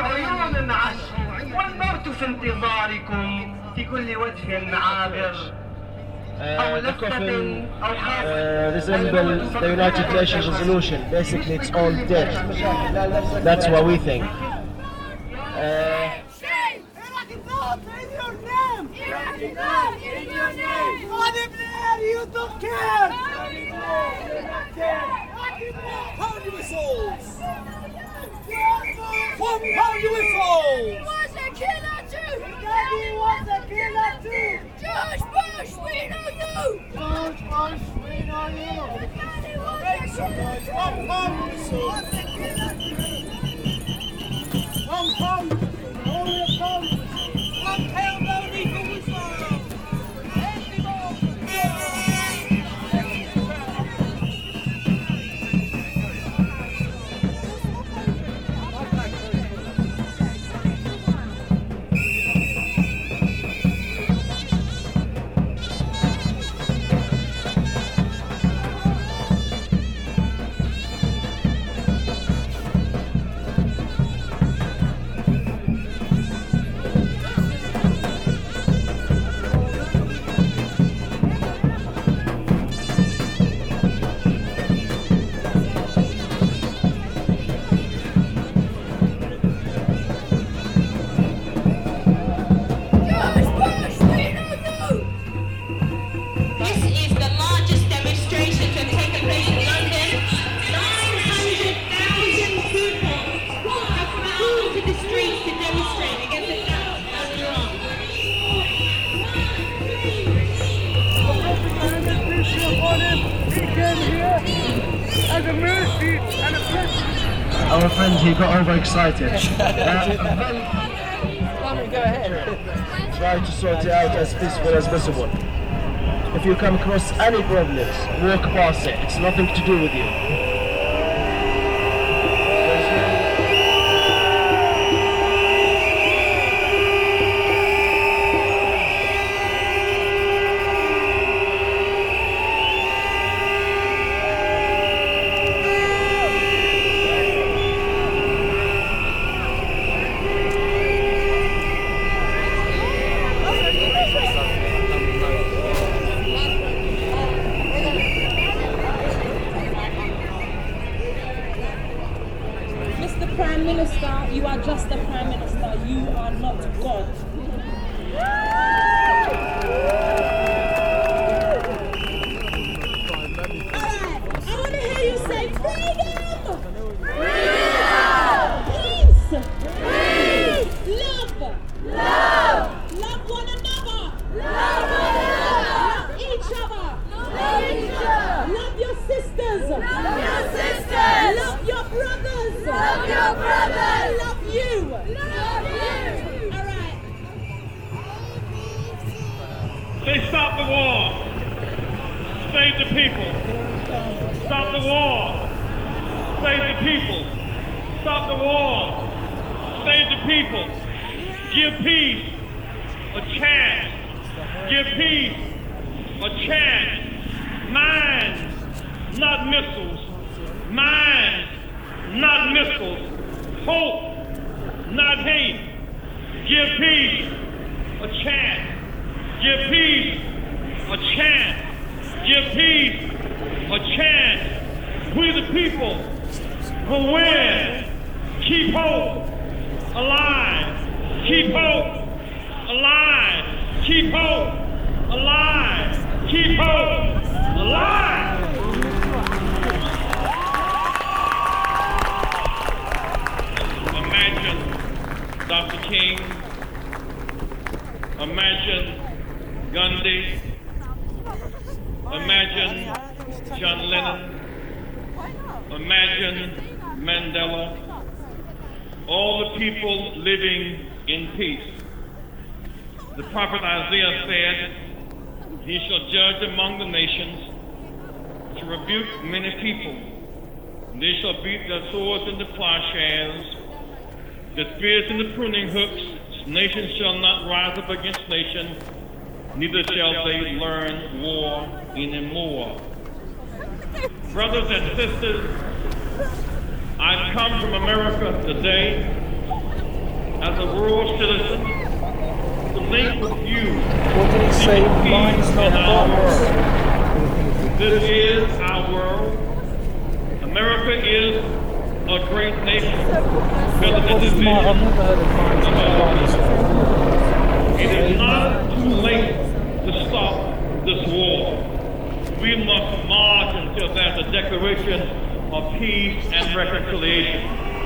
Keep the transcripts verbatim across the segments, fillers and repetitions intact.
عيون العش والموت في انتظاركم في كل وجه عابر. Uh, the coffin uh, resembles the United Nations resolution. Basically, it's all dead. That's what we think. Uh, you don't care! Pound whistles! One pound whistles! He was a killer too! Daddy was a killer too! George Bush, we know you! George Bush, we know you! Daddy was a killer too! One pound whistles! One pound! Only a pound whistles! One pound only for whistles! Our friend, he got overexcited. uh, Go ahead. Try to sort it out as peaceful as possible. If you come across any problems, walk past it. It's nothing to do with you. Prime Minister, you are just a Prime Minister, you are not God. Alright, I want to hear you say freedom! Freedom! Peace! Peace! Love! Love! Love one another! Love one another! Love each other! Love each other! Love your sisters! Love your sisters! Love your brothers! Love your brothers! I love you! Love you! Alright. Say stop the war! Save the people! Stop the war! Save the people! Stop the war! Save the people! Give peace a chance! Give peace a chance! Mine, not missiles! Mine, not missiles! Hope, not hate! Give peace a chance! Give peace a chance! Give peace a chance! We the people will win! Keep hope alive! Keep hope alive! Keep hope alive! Keep hope alive! Imagine Doctor King. Imagine Gandhi. Imagine John Lennon. Imagine Mandela. All the people living in peace. The prophet Isaiah said, he shall judge among the nations to rebuke many people. They shall beat their swords into plowshares, their spears into pruning hooks. Nation shall not rise up against nation, neither shall they learn war anymore. Brothers and sisters, I've come from America today as a world citizen to link with you What did he say? Mine's not in our bombs. world. This is our world. America is a great nation. What is my, I've never heard of mine's not bombs. It is not too late to stop this war. We must march until there's a declaration of peace and reconciliation.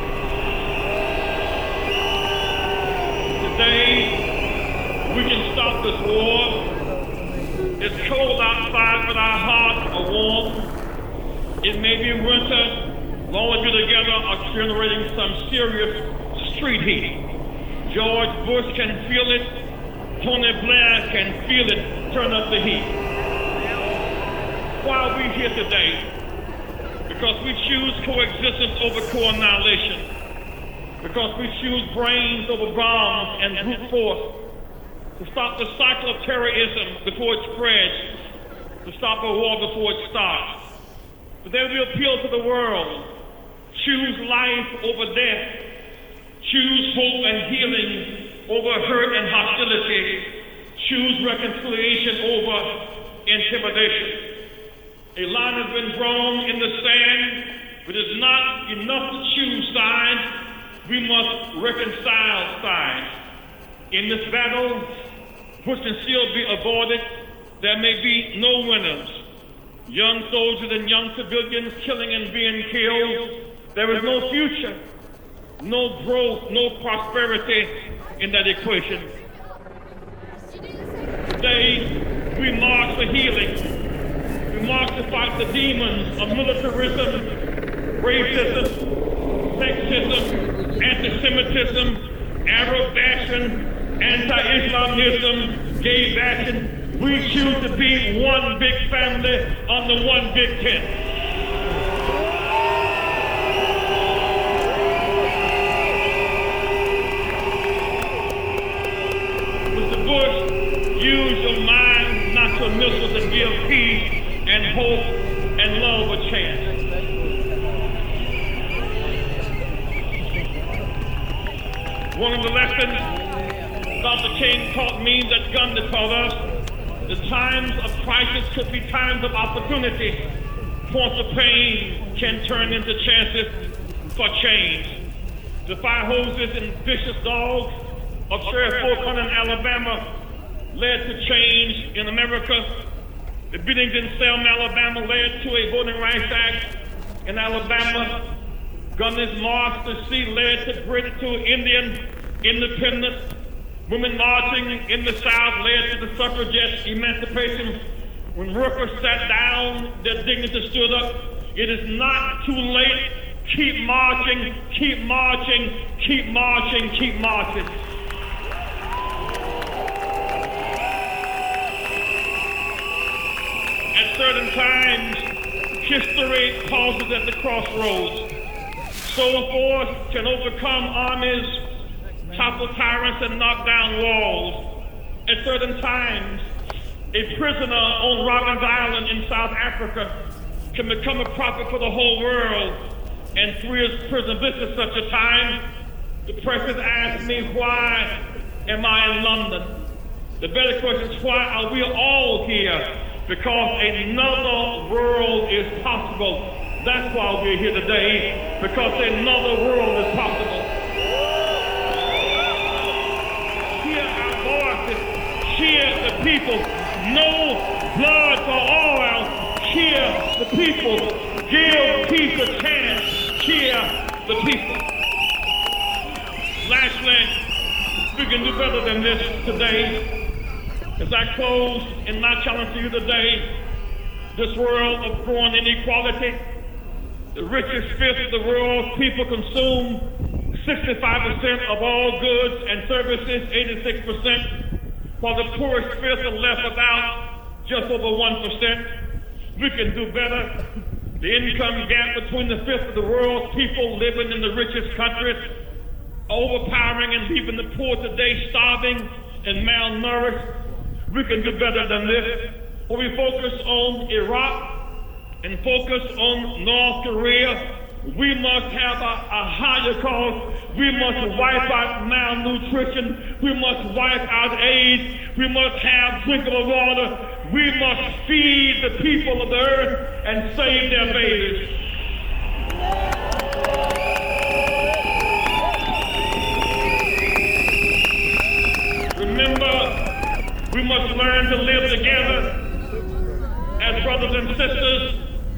Today, we can stop this war. It's cold outside, but our hearts are warm. It may be winter. Long as we're together are generating some serious street heat. George Bush can feel it. Tony Blair can feel it. Turn up the heat. Why are we here today? Because we choose coexistence over co-annihilation. Because we choose brains over bombs and brute force. To stop the cycle of terrorism before it spreads. To stop a war before it starts. Today we appeal to the world. Choose life over death. Choose hope and healing over hurt and hostility. Choose reconciliation over intimidation. A line has been drawn in the sand, but it's not enough to choose sides. We must reconcile sides. In this battle, which can still be avoided, there may be no winners. Young soldiers and young civilians killing and being killed. There is no future, no growth, no prosperity in that equation. Today, we march for healing. We march to fight the demons of militarism, racism, sexism, anti-Semitism, Arab bashing, anti-Islamism, gay bashing. We choose to be one big family under one big tent. Use your mind, not your missiles, and give peace and hope and love a chance. One of the lessons Doctor King taught me, that Gandhi taught us, the times of crisis could be times of opportunity. Points of pain can turn into chances for change. The fire hoses and vicious dogs of Sheriff Fort Hunter, Alabama, led to change in America. The beatings in Selma, Alabama led to a Voting Rights Act in Alabama. Gandhi's March to Sea led to British to Indian independence. Women marching in the South led to the suffragette emancipation. When workers sat down, their dignity stood up. It is not too late. Keep marching, keep marching, keep marching, keep marching. At certain times, history pauses at the crossroads. So a force can overcome armies, topple tyrants, and knock down walls. At certain times, a prisoner on Robben Island in South Africa can become a prophet for the whole world and free his prison. This is such a time. The press has asked me, why am I in London? The better question is, why are we all here? Because another world is possible. That's why we're here today, because another world is possible. Hear our voices, hear the people. No blood for oil, hear the people. Give peace a chance, hear the people. Lastly, we can do better than this today. As I close in my challenge to you today, this world of growing inequality, the richest fifth of the world's people consume sixty-five percent of all goods and services, eighty-six percent, while the poorest fifth are left without just over one percent. We can do better. The income gap between the fifth of the world's people living in the richest countries, overpowering and leaving the poor today starving and malnourished. We can do better than this. When we focus on Iraq and focus on North Korea, We must have a, a higher cause. We must wipe out malnutrition. We must wipe out AIDS. We must have drinkable water. We must feed the people of the earth and save their babies. Remember, we must learn to live together as brothers and sisters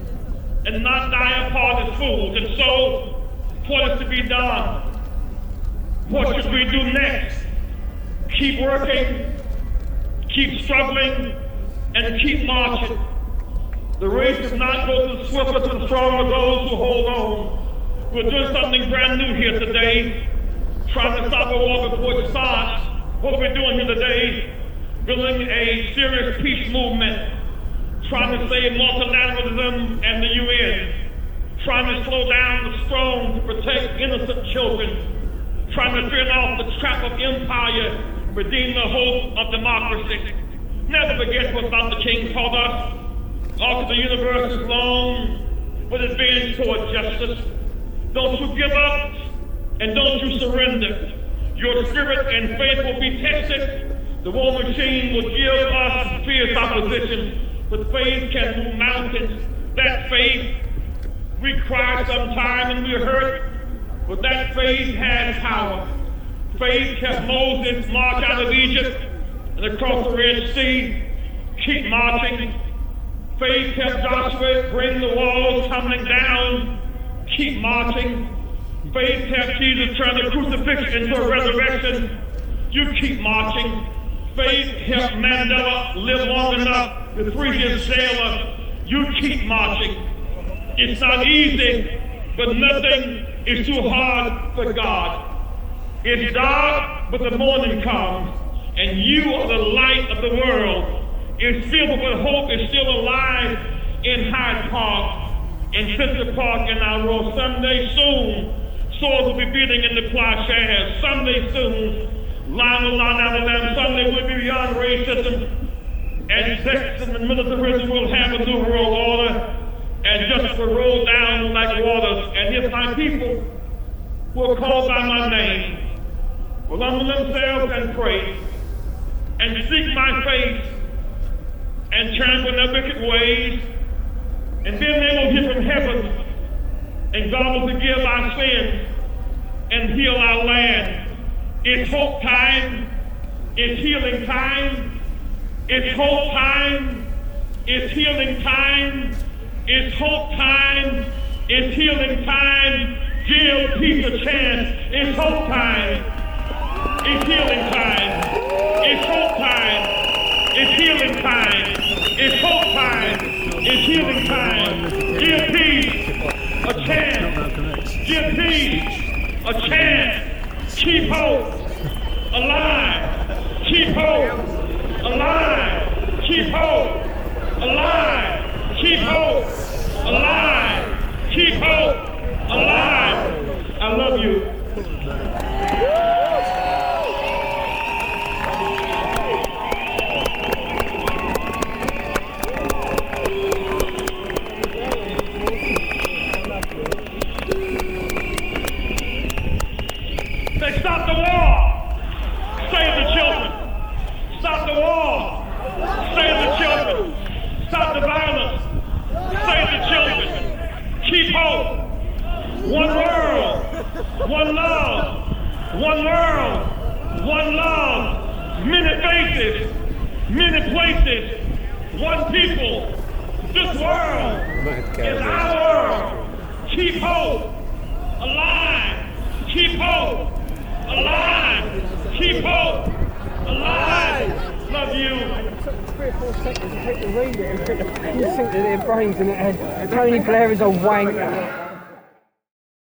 and not die apart as fools. And so, what is to be done? What should we do next? Keep working, keep struggling, and keep marching. The race does not go to the swift or to the strong or those who hold on. We're doing something brand new here today, trying to stop a war before it starts. What we're doing here today, building a serious peace movement, trying to save multilateralism and the U N, trying to slow down the strong to protect innocent children, trying to fend off the trap of empire, redeem the hope of democracy. Never forget what Doctor King taught us. All the universe is long, but it's been toward justice. Don't you give up, and don't you surrender. Your spirit and faith will be tested. The war machine will give us fierce opposition, but faith can move mountains. That faith, we cry sometime and we hurt, but that faith has power. Faith kept Moses march out of Egypt and across the Red Sea. Keep marching. Faith kept Joshua bring the walls tumbling down. Keep marching. Faith kept Jesus turn the crucifixion into a resurrection. You keep marching. Faith helped Mandela live long enough to free his jailer. You keep marching. It's not easy, but nothing is too hard for God. It's dark, but the morning comes, and you are the light of the world. It's filled with hope is still alive in Hyde Park, in Central Park, and our road. Someday soon, swords will be beating in the plowshares. Someday soon, line will line out of them. Someday we'll be beyond racism and sex and militarism. Will have a new world order, and justice will roll down like waters. And if my people who are called by my name will humble themselves and pray and seek my face and turn from their wicked ways, and then they will hear from heaven, and God will forgive our sins and heal our land. It's hope time. It's healing time. It's hope time. It's healing time. It's hope time. It's healing time. Give peace a chance. It's hope time. It's healing time. It's hope time. It's healing time. It's hope time. It's healing time. Give peace a chance. Give peace a chance. Keep hope alive. Keep hope alive. Keep hope alive. Keep hope alive. Keep hope alive. I love you. Stop the war! Save the children! Stop the war! Save the children! Stop the violence! Save the children! Keep hope! One world! One love! One world! One love! Many faces! Many places! One people! This world is our world! Keep hope alive! Keep hope alive! Keep hope alive! Love you! Three or four seconds to take the radio and put the, you think that their brains in their head. Tony Blair is a wank.